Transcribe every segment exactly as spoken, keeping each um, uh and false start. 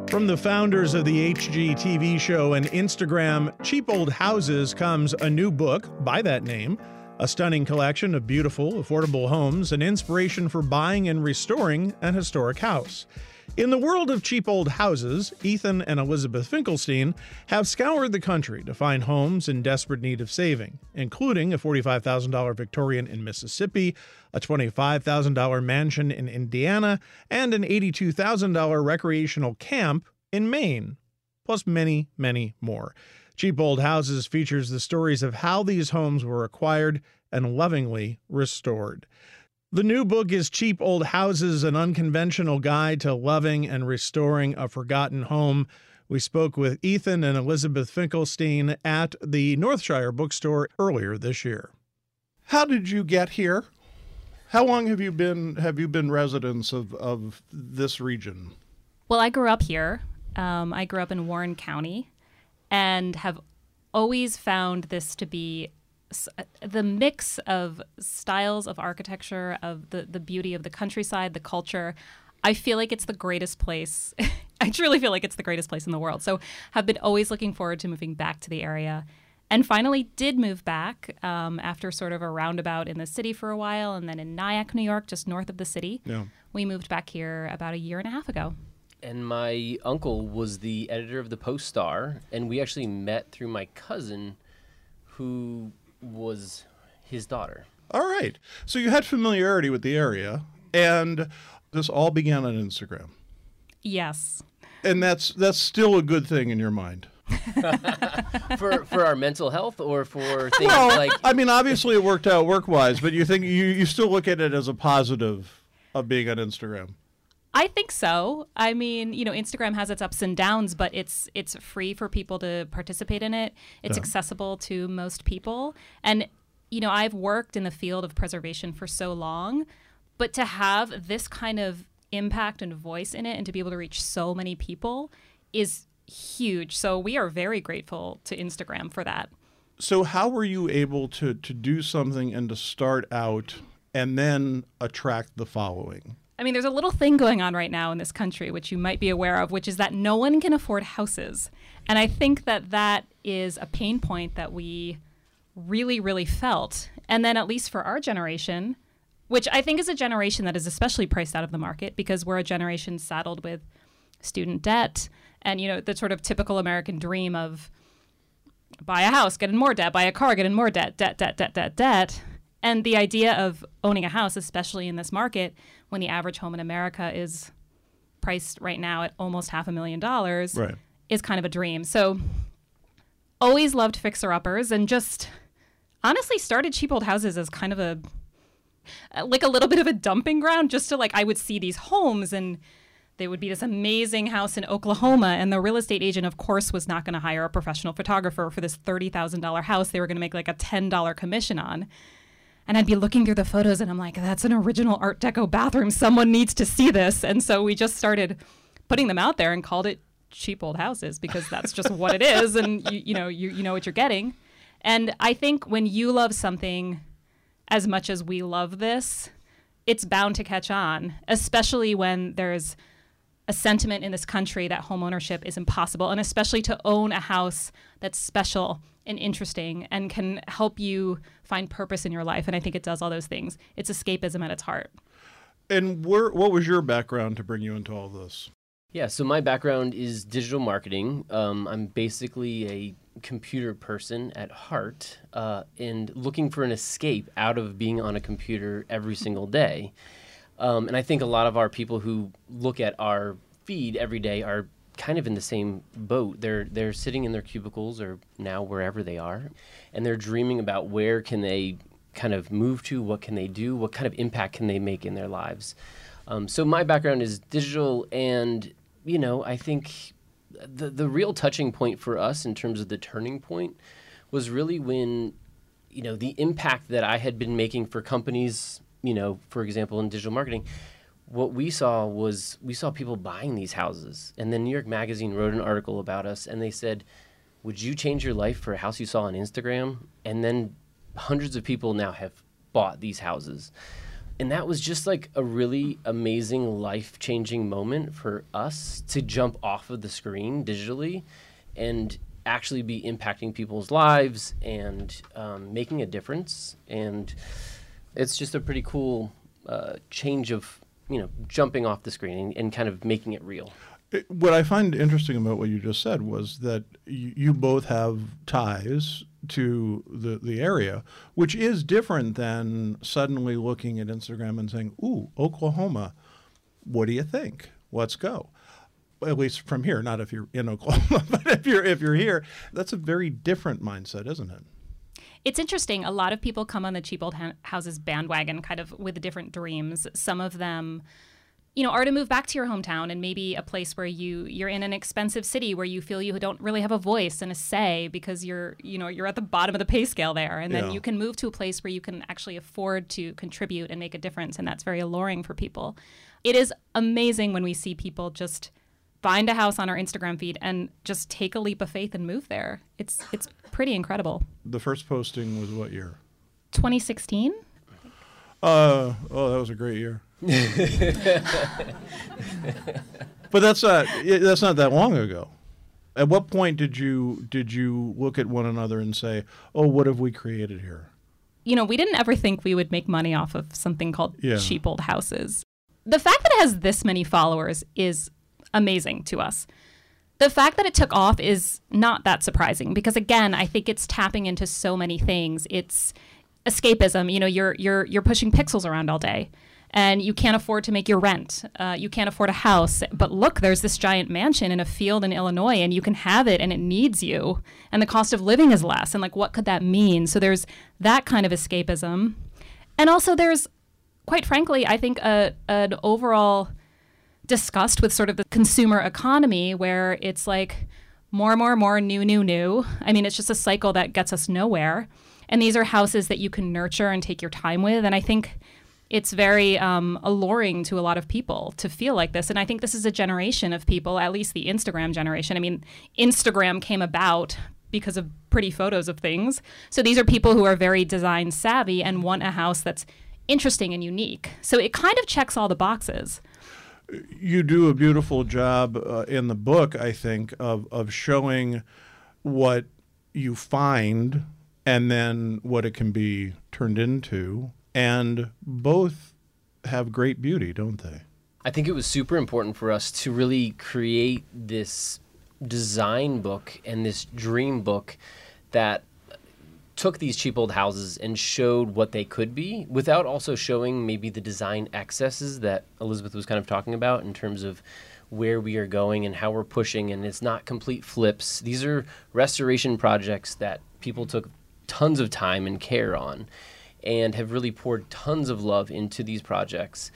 From the founders of the H G T V show and Instagram Cheap Old Houses comes a new book by that name, a stunning collection of beautiful, affordable homes, an inspiration for buying and restoring an historic house. In the world of cheap old houses, Ethan and Elizabeth Finkelstein have scoured the country to find homes in desperate need of saving, including a forty-five thousand dollars Victorian in Mississippi, a twenty-five thousand dollars mansion in Indiana, and an eighty-two thousand dollars recreational camp in Maine, plus many, many more. Cheap Old Houses features the stories of how these homes were acquired and lovingly restored. The new book is Cheap Old Houses, an unconventional guide to loving and restoring a forgotten home. We spoke with Ethan and Elizabeth Finkelstein at the Northshire bookstore earlier this year. How did you get here? How long have you been have you been residents of, of this region? Well, I grew up here. Um, I grew up in Warren County and have always found this to be the mix of styles of architecture, of the, the beauty of the countryside, the culture. I feel like it's the greatest place. I truly feel like it's the greatest place in the world. So have been always looking forward to moving back to the area. And finally did move back um, after sort of a roundabout in the city for a while. And then in Nyack, New York, just north of the city, yeah. We moved back here about a year and a half ago. And my uncle was the editor of the Post-Star. And we actually met through my cousin who was his daughter. All right. So you had familiarity with the area, and this all began on Instagram. Yes. And that's that's still a good thing in your mind. for for our mental health or for things well, like I mean, obviously it worked out work-wise, but you think you, you still look at it as a positive of being on Instagram. I think so. I mean, you know, Instagram has its ups and downs, but it's it's free for people to participate in it. It's yeah. accessible to most people. And, you know, I've worked in the field of preservation for so long, but to have this kind of impact and voice in it and to be able to reach so many people is huge. So we are very grateful to Instagram for that. So how were you able to to do something and to start out and then attract the following? I mean, there's a little thing going on right now in this country, which you might be aware of, which is that no one can afford houses. And I think that that is a pain point that we really, really felt. And then at least for our generation, which I think is a generation that is especially priced out of the market because we're a generation saddled with student debt and, you know, the sort of typical American dream of buy a house, get in more debt, buy a car, get in more debt, debt, debt, debt, debt, debt. And the idea of owning a house, especially in this market, when the average home in America is priced right now at almost half a million dollars, right. is kind of a dream. So always loved fixer-uppers and just honestly started Cheap Old Houses as kind of a, like a little bit of a dumping ground just to like, I would see these homes and they would be this amazing house in Oklahoma. And the real estate agent, of course, was not going to hire a professional photographer for this thirty thousand dollars house they were going to make like a ten dollars commission on. And I'd be looking through the photos and I'm like, that's an original Art Deco bathroom. Someone needs to see this. And so we just started putting them out there and called it Cheap Old Houses because that's just what it is. And you, you know, you, you know what you're getting. And I think when you love something as much as we love this, it's bound to catch on, especially when there's a sentiment in this country that homeownership is impossible, and especially to own a house that's special and interesting and can help you find purpose in your life. And I think it does all those things. It's escapism at its heart. And where, what was your background to bring you into all this? Yeah, so my background is digital marketing. Um, I'm basically a computer person at heart uh, and looking for an escape out of being on a computer every single day. Um, and I think a lot of our people who look at our feed every day are kind of in the same boat. They're they're sitting in their cubicles or now wherever they are, and they're dreaming about where can they kind of move to, what can they do, what kind of impact can they make in their lives. Um, so my background is digital, and you know, I think the the real touching point for us in terms of the turning point was really when, you know, the impact that I had been making for companies, you know, for example, in digital marketing, what we saw was we saw people buying these houses. And then New York Magazine wrote an article about us, and they said, would you change your life for a house you saw on Instagram? And then hundreds of people now have bought these houses. And that was just like a really amazing, life-changing moment for us to jump off of the screen digitally and actually be impacting people's lives and um, making a difference. And it's just a pretty cool uh, change of, you know, jumping off the screen and, and kind of making it real. It, what I find interesting about what you just said was that you, you both have ties to the, the area, which is different than suddenly looking at Instagram and saying, ooh, Oklahoma, what do you think? Let's go. At least from here, not if you're in Oklahoma, but if you're if you're here, that's a very different mindset, isn't it? It's interesting. A lot of people come on the Cheap Old Houses bandwagon kind of with different dreams. Some of them, you know, are to move back to your hometown and maybe a place where you, you're in an expensive city where you feel you don't really have a voice and a say because you're, you know, you're at the bottom of the pay scale there. And then Yeah. you can move to a place where you can actually afford to contribute and make a difference. And that's very alluring for people. It is amazing when we see people just find a house on our Instagram feed and just take a leap of faith and move there. It's it's pretty incredible. The first posting was what year? twenty sixteen? Uh, oh, that was a great year. But that's not that's not that long ago. At what point did you did you look at one another and say, "Oh, what have we created here?" You know, we didn't ever think we would make money off of something called Yeah. Cheap Old Houses. The fact that it has this many followers is amazing to us. The fact that it took off is not that surprising because, again, I think it's tapping into so many things. It's escapism. You know, you're you're you're pushing pixels around all day, and you can't afford to make your rent. Uh, you can't afford a house. But look, there's this giant mansion in a field in Illinois, and you can have it, and it needs you, and the cost of living is less. And like, what could that mean? So there's that kind of escapism, and also there's, quite frankly, I think a an overall disgust with sort of the consumer economy where it's like more, more, more new, new, new. I mean, it's just a cycle that gets us nowhere. And these are houses that you can nurture and take your time with. And I think it's very um, alluring to a lot of people to feel like this. And I think this is a generation of people, at least the Instagram generation. I mean, Instagram came about because of pretty photos of things. So these are people who are very design savvy and want a house that's interesting and unique. So it kind of checks all the boxes. You do a beautiful job uh, in the book, I think, of, of showing what you find and then what it can be turned into. And both have great beauty, don't they? I think it was super important for us to really create this design book and this dream book that took these cheap old houses and showed what they could be without also showing maybe the design excesses that Elizabeth was kind of talking about in terms of where we are going and how we're pushing. And it's not complete flips. These are restoration projects that people took tons of time and care on and have really poured tons of love into these projects.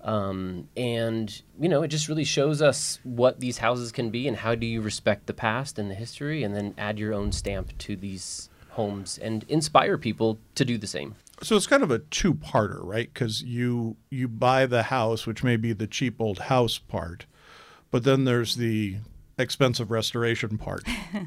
Um, and, you know, it just really shows us what these houses can be and how do you respect the past and the history and then add your own stamp to these homes and inspire people to do the same. So it's kind of a two-parter, right? Because you you buy the house, which may be the cheap old house part, but then there's the expensive restoration part.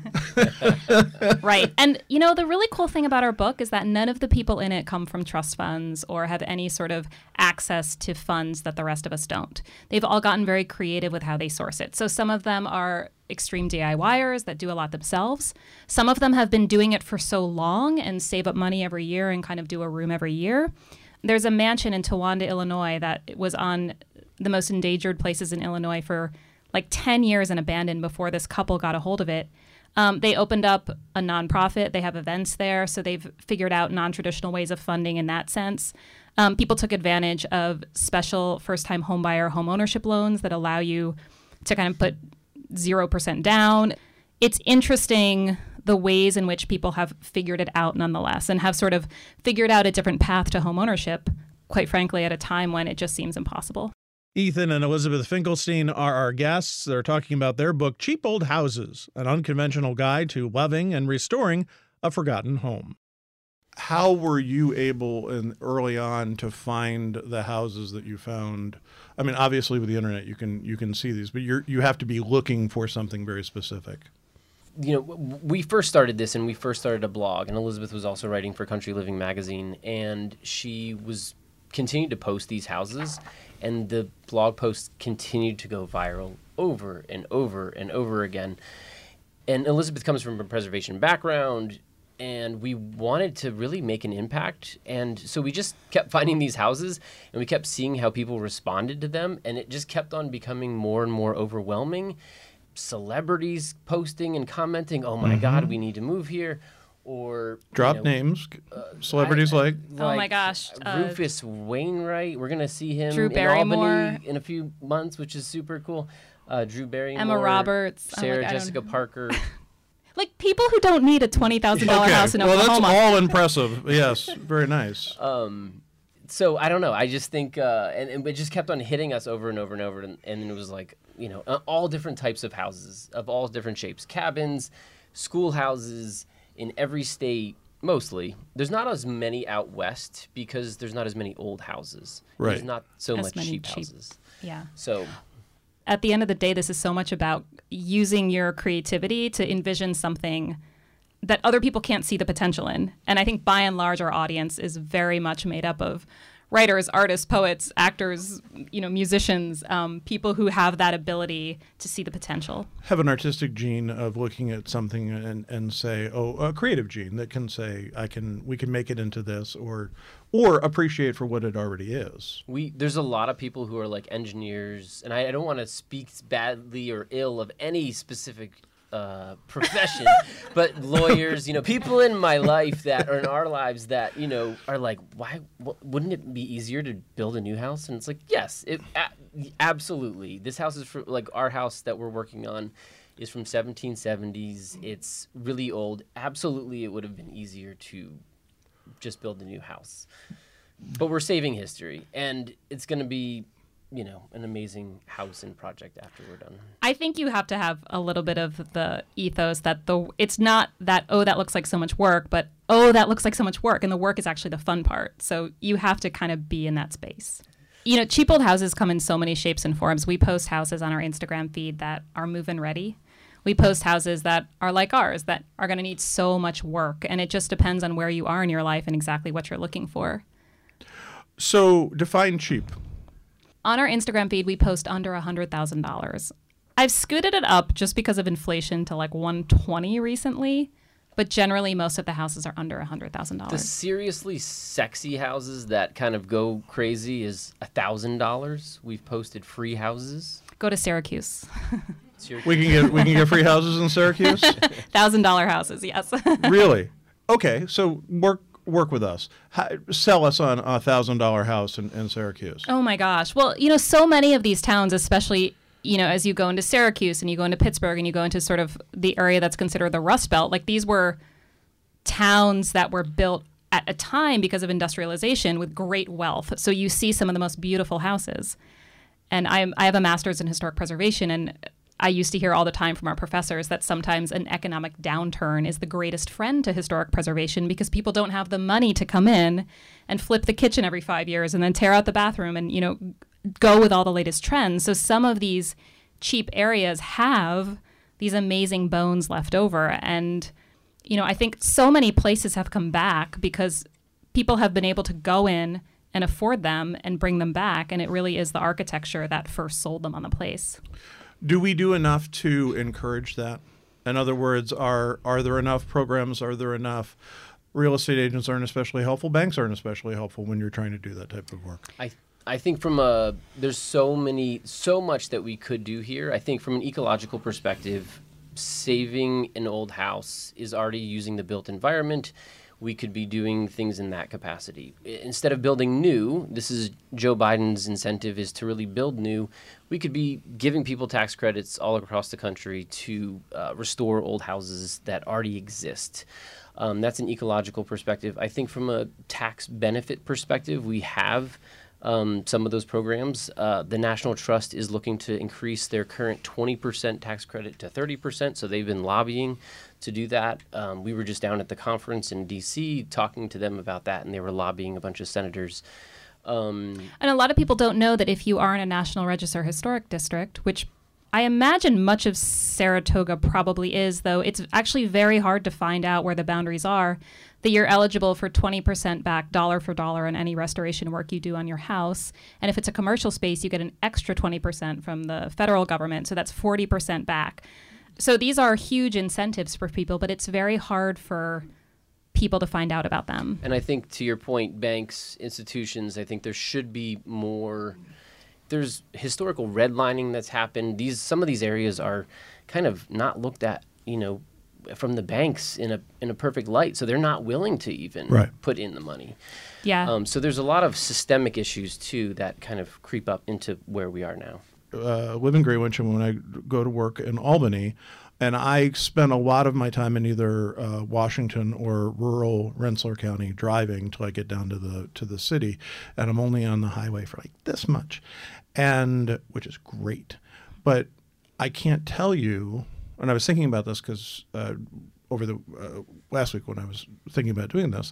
Right. And, you know, the really cool thing about our book is that none of the people in it come from trust funds or have any sort of access to funds that the rest of us don't. They've all gotten very creative with how they source it. So some of them are extreme DIYers that do a lot themselves. Some of them have been doing it for so long and save up money every year and kind of do a room every year. There's a mansion in Towanda, Illinois that was on the most endangered places in Illinois for like ten years and abandoned before this couple got a hold of it. Um, they opened up a nonprofit. They have events there. So they've figured out non-traditional ways of funding in that sense. Um, people took advantage of special first-time homebuyer home ownership loans that allow you to kind of put zero percent down. It's interesting the ways in which people have figured it out nonetheless and have sort of figured out a different path to home ownership, quite frankly, at a time when it just seems impossible. Ethan and Elizabeth Finkelstein are our guests. They're talking about their book, Cheap Old Houses, an unconventional guide to loving and restoring a forgotten home. How were you able in early on to find the houses that you found? I mean, obviously with the internet, you can you can see these, but you're you have to be looking for something very specific. You know, we first started this and we first started a blog, and Elizabeth was also writing for Country Living magazine, and she was continued to post these houses, and the blog posts continued to go viral over and over and over again. And Elizabeth comes from a preservation background, and we wanted to really make an impact. And so we just kept finding these houses, and we kept seeing how people responded to them, and it just kept on becoming more and more overwhelming. Celebrities posting and commenting, "Oh my mm-hmm. God, we need to move here." Or drop you know, names, uh, celebrities I, I, like, like oh my gosh, Rufus uh, Wainwright. We're gonna see him Drew in Barrymore. Albany in a few months, which is super cool. Uh, Drew Barrymore, Emma Roberts, Sarah like, Jessica Parker. Like people who don't need a twenty thousand dollar okay. house in well, Oklahoma. Well, that's all impressive. Yes, very nice. Um, so I don't know. I just think, uh, and, and it just kept on hitting us over and over and over, and, and it was like, you know, uh, all different types of houses of all different shapes, cabins, schoolhouses in every state. Mostly, there's not as many out west because there's not as many old houses. Right. There's not so as much many cheap, cheap houses. Yeah. So, at the end of the day, this is so much about using your creativity to envision something that other people can't see the potential in. And I think by and large, our audience is very much made up of writers, artists, poets, actors, you know, musicians, um, people who have that ability to see the potential. Have an artistic gene of looking at something and, and say, oh, a creative gene that can say, I can, we can make it into this, or, or appreciate for what it already is. We there's a lot of people who are like engineers, and I, I don't want to speak badly or ill of any specific Uh, profession, but lawyers, you know, people in my life that are in our lives that, you know, are like, why w- wouldn't it be easier to build a new house? And it's like, yes, it a- absolutely. This house is for like our house that we're working on is from seventeen seventies. It's really old. Absolutely, it would have been easier to just build a new house. But we're saving history, and it's going to be, you know, an amazing house and project after we're done. I think you have to have a little bit of the ethos that the it's not that, oh, that looks like so much work, but oh, that looks like so much work. And the work is actually the fun part. So you have to kind of be in that space. You know, cheap old houses come in so many shapes and forms. We post houses on our Instagram feed that are move-in ready. We post houses that are like ours, that are going to need so much work. And it just depends on where you are in your life and exactly what you're looking for. So define cheap. On our Instagram feed, we post under one hundred thousand dollars. I've scooted it up just because of inflation to like one hundred twenty recently, but generally most of the houses are under one hundred thousand dollars. The seriously sexy houses that kind of go crazy is one thousand dollars. We've posted free houses. Go to Syracuse. Syracuse. We can get we can get free houses in Syracuse? one thousand dollar houses, yes. Really? Okay, so work work with us. How, sell us on a one thousand dollar house in, in Syracuse. Oh my gosh. Well, you know, so many of these towns, especially, you know, as you go into Syracuse and you go into Pittsburgh and you go into sort of the area that's considered the Rust Belt, like these were towns that were built at a time because of industrialization with great wealth. So you see some of the most beautiful houses. And I'm, I have a master's in historic preservation, and I used to hear all the time from our professors that sometimes an economic downturn is the greatest friend to historic preservation because people don't have the money to come in and flip the kitchen every five years and then tear out the bathroom and, you know, go with all the latest trends. So some of these cheap areas have these amazing bones left over. And, you know, I think so many places have come back because people have been able to go in and afford them and bring them back. And it really is the architecture that first sold them on the place. Do we do enough to encourage that? In other words, are are there enough programs? Are there enough real estate agents aren't especially helpful? Banks aren't especially helpful when you're trying to do that type of work. I I think from a there's so many so much that we could do here. I think from an ecological perspective, saving an old house is already using the built environment. We could be doing things in that capacity. Instead of building new, this is Joe Biden's incentive is to really build new. We could be giving people tax credits all across the country to uh, restore old houses that already exist. Um, that's an ecological perspective. I think from a tax benefit perspective, we have um, some of those programs. Uh, the National Trust is looking to increase their current twenty percent tax credit to thirty percent, so they've been lobbying to do that. Um, we were just down at the conference in D C talking to them about that, and they were lobbying a bunch of senators. Um, and a lot of people don't know that if you are in a National Register Historic District, which I imagine much of Saratoga probably is, though it's actually very hard to find out where the boundaries are. That you're eligible for twenty percent back dollar for dollar on any restoration work you do on your house. And if it's a commercial space, you get an extra twenty percent from the federal government. So that's forty percent back. So these are huge incentives for people, but it's very hard for people to find out about them. And I think to your point, banks, institutions, I think there should be more. There's historical redlining that's happened. These some of these areas are kind of not looked at, you know, from the banks in a in a perfect light, so they're not willing to even right. put in the money. Yeah. Um, so there's a lot of systemic issues too that kind of creep up into where we are now. Uh, live in Greenwich, and when I go to work in Albany, and I spend a lot of my time in either uh, Washington or rural Rensselaer County driving till I get down to the to the city, and I'm only on the highway for like this much, and which is great, but I can't tell you. And I was thinking about this because uh, over the uh, last week when I was thinking about doing this,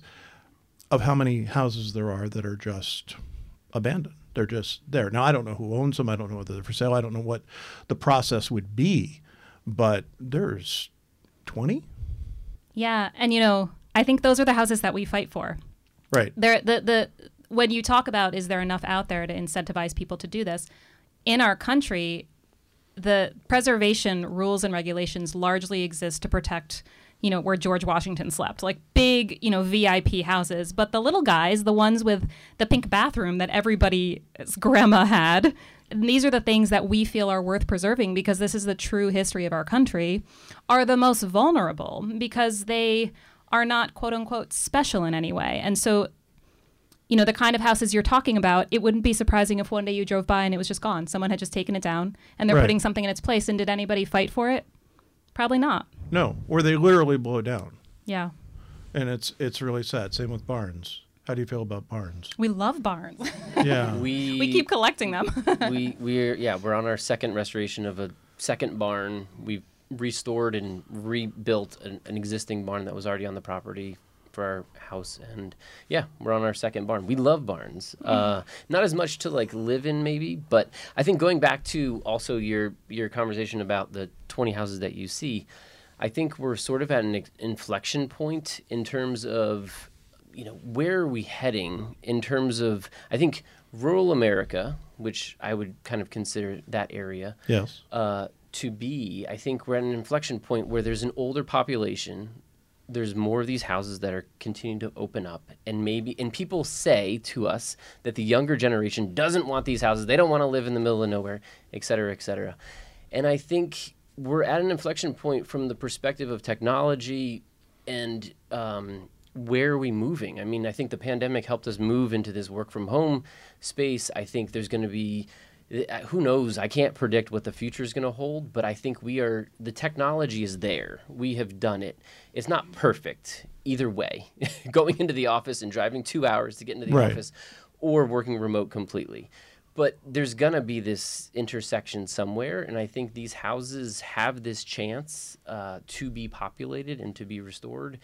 of how many houses there are that are just abandoned. They're just there. Now, I don't know who owns them. I don't know whether they're for sale. I don't know what the process would be, but there's twenty. Yeah, and you know, I think those are the houses that we fight for. Right. There, the the when you talk about is there enough out there to incentivize people to do this, in our country, the preservation rules and regulations largely exist to protect, you know, where George Washington slept, like big, you know, V I P houses. But the little guys, the ones with the pink bathroom that everybody's grandma had, and these are the things that we feel are worth preserving because this is the true history of our country, are the most vulnerable because they are not, quote unquote, special in any way. And so, you know, the kind of houses you're talking about, it wouldn't be surprising if one day you drove by and it was just gone. Someone had just taken it down and they're Right. putting something in its place. And did anybody fight for it? Probably not. No, or they literally blow down, Yeah. and it's it's really sad. Same with barns. How do you feel about barns? We love barns. Yeah. We we keep collecting them. we we're yeah we're on our second restoration of a second barn. We've restored and rebuilt an, an existing barn that was already on the property for our house, and yeah, we're on our second barn. We love barns, uh, not as much to like live in maybe, but I think going back to also your your conversation about the twenty houses that you see, I think we're sort of at an ex- inflection point in terms of, you know, where are we heading in terms of, I think rural America, which I would kind of consider that area, Yes. uh, to be, I think we're at an inflection point where there's an older population. There's more of these houses that are continuing to open up, and maybe, and people say to us that the younger generation doesn't want these houses. They don't want to live in the middle of nowhere, et cetera, et cetera. And I think we're at an inflection point from the perspective of technology and um, where are we moving? I mean, I think the pandemic helped us move into this work from home space. I think there's going to be, who knows, I can't predict what the future is going to hold, but I think we are, the technology is there. We have done it. It's not perfect either way, going into the office and driving two hours to get into the Right. office or working remote completely. But there's going to be this intersection somewhere, and I think these houses have this chance uh, to be populated and to be restored.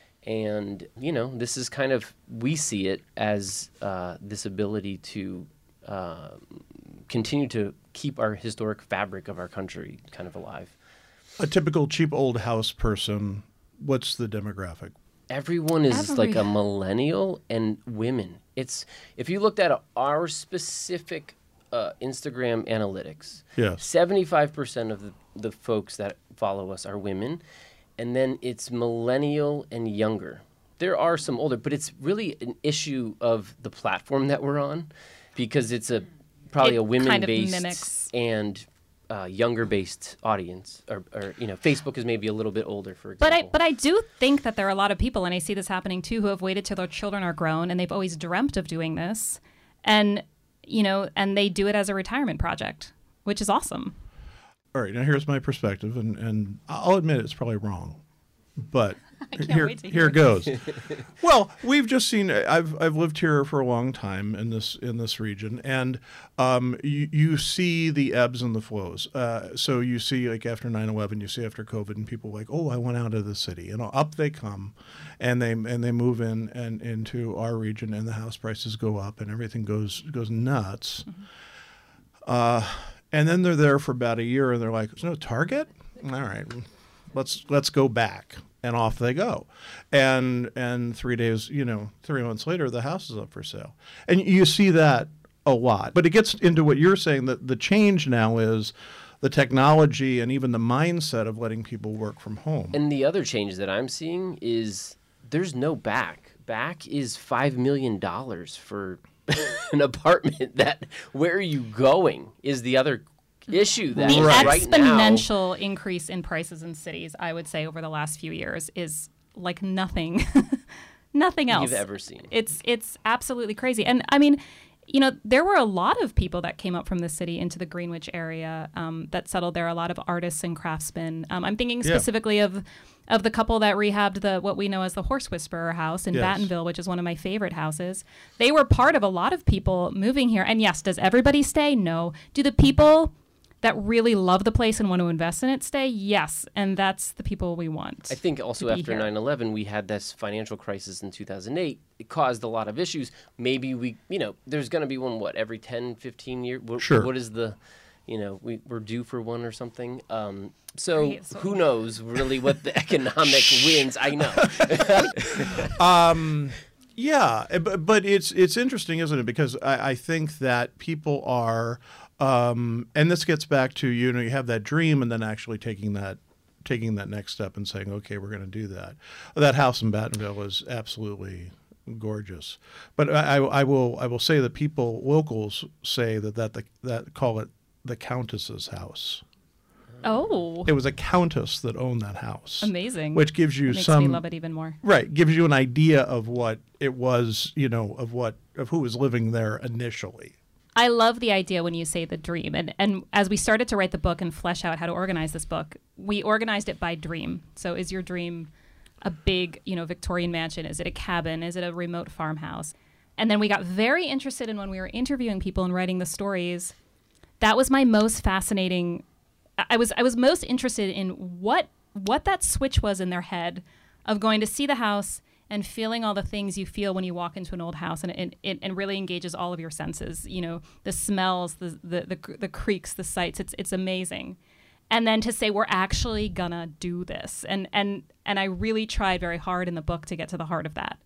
And, you know, this is kind of, we see it as uh, this ability to uh, continue to keep our historic fabric of our country kind of alive. A typical cheap old house person, what's the demographic? Everyone is Every- like a millennial and women. It's, if you looked at our specific uh, Instagram analytics, Yes. seventy-five percent of the, the folks that follow us are women, and then it's millennial and younger. There are some older, but it's really an issue of the platform that we're on, because it's a probably It a kind of women-based mimics- and uh, younger-based audience, or, or you know, Facebook is maybe a little bit older, for But example. I but I do think that there are a lot of people, and I see this happening too, who have waited till their children are grown and they've always dreamt of doing this, and you know, and they do it as a retirement project, which is awesome. All right, now here's my perspective, and, and I'll admit it's probably wrong, but can't here, wait to hear here it. goes. Well, we've just seen. I've I've lived here for a long time in this in this region, and um, you, you see the ebbs and the flows. Uh, so you see, like after nine eleven, you see after COVID, and people are like, oh, I went out of the city, and up they come, and they and they move in and into our region, and the house prices go up, and everything goes goes nuts. Mm-hmm. Uh, And then they're there for about a year and they're like, there's no Target? All right, let's let's go back. And off they go. And and three days, you know, three months later, the house is up for sale. And you see that a lot. But it gets into what you're saying, that the change now is the technology and even the mindset of letting people work from home. And the other change that I'm seeing is there's no back. Back is five million dollars for an apartment. That where are you going is the other issue. That the right. right exponential now, increase in prices in cities, I would say, over the last few years is like nothing, nothing else you've ever seen. It's it's absolutely crazy. And I mean, you know, there were a lot of people that came up from the city into the Greenwich area um, that settled there. A lot of artists and craftsmen. Um, I'm thinking specifically yeah. of of the couple that rehabbed the what we know as the Horse Whisperer house in yes. Battenville, which is one of my favorite houses. They were part of a lot of people moving here. And yes, does everybody stay? No. Do the people that really love the place and want to invest in it stay? Yes. And that's the people we want. I think also after nine eleven, we had this financial crisis in two thousand eight. It caused a lot of issues. Maybe we, you know, there's going to be one, what, every ten, fifteen years? What, sure. What is the, you know, we, we're due for one or something. Um, so, right, so who knows really what the economic wins? I know. um, yeah, but, but it's it's interesting, isn't it? Because I, I think that people are... Um, and this gets back to, you know, you have that dream and then actually taking that taking that next step and saying, okay, we're going to do that. That house in Battenville is absolutely gorgeous. But I, I will I will say that people, locals, say that that, the, that call it the Countess's house. Oh. It was a countess that owned that house. Amazing. Which gives you that makes some... me love it even more. Right. Gives you an idea of what it was, you know, of what of who was living there initially. I love the idea when you say the dream. And and as we started to write the book and flesh out how to organize this book, we organized it by dream. So is your dream a big, you know, Victorian mansion? Is it a cabin? Is it a remote farmhouse? And then we got very interested in when we were interviewing people and writing the stories. That was my most fascinating. I was I was most interested in what what that switch was in their head of going to see the house and feeling all the things you feel when you walk into an old house, and it, it, it really engages all of your senses. You know, the smells, the, the the the creaks, the sights. It's it's amazing. And then to say we're actually gonna do this, and and and I really tried very hard in the book to get to the heart of that,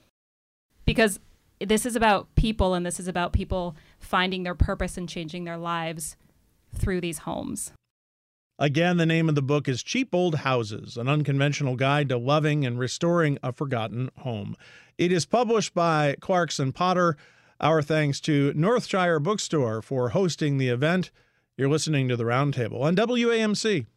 because this is about people, and this is about people finding their purpose and changing their lives through these homes. Again, the name of the book is Cheap Old Houses, an unconventional guide to loving and restoring a forgotten home. It is published by Clarkson Potter. Our thanks to Northshire Bookstore for hosting the event. You're listening to The Roundtable on W A M C.